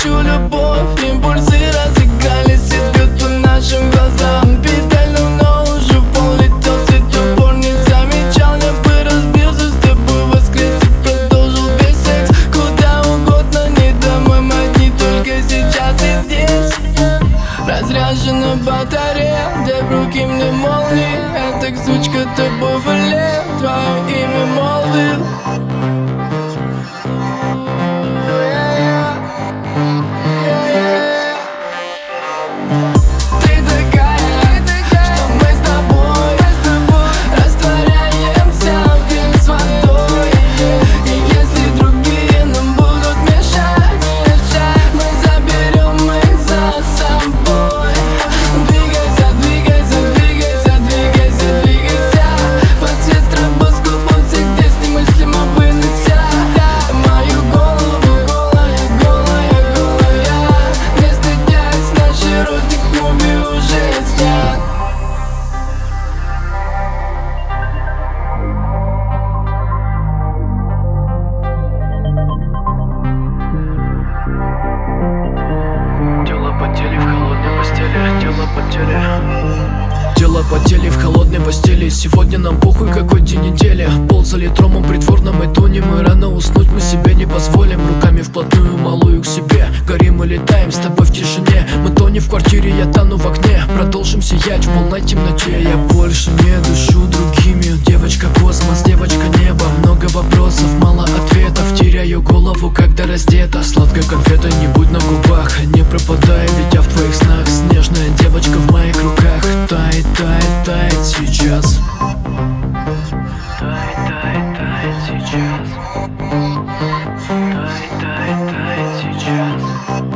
хочу любовь. Импульсы разыгрались и бьют по нашим глазам. Педаль давно уже в пол летел, светофор не замечал. Я бы разбился с тобой, воскрес и продолжил весь секс. Куда угодно, не домой, мы одни только сейчас и здесь. Разряжена батарея, дай в руки мне молнии. Эта сучка тобой болеет, твое имя молвил. Тело потели в холодной постели. Сегодня нам похуй, какой день недели. Ползали тромом притворном и тонем. Мы рано уснуть мы себе не позволим. Руками вплотную малую к себе. Горим и летаем с тобой в тишине. Мы тонем в квартире, я тону в окне. Продолжим сиять в полной темноте. Я больше не дышу другими. Девочка космос, девочка небо. Много вопросов, мало ответов. Теряю голову, когда раздета. Сладкой конфетой не будь на губах. Не пропадай, ведь я в твоих снах. Снежная девочка в моих руках. Тает, тает, тает сейчас. Тает, тает, тает сейчас. Тает, тает, тает сейчас.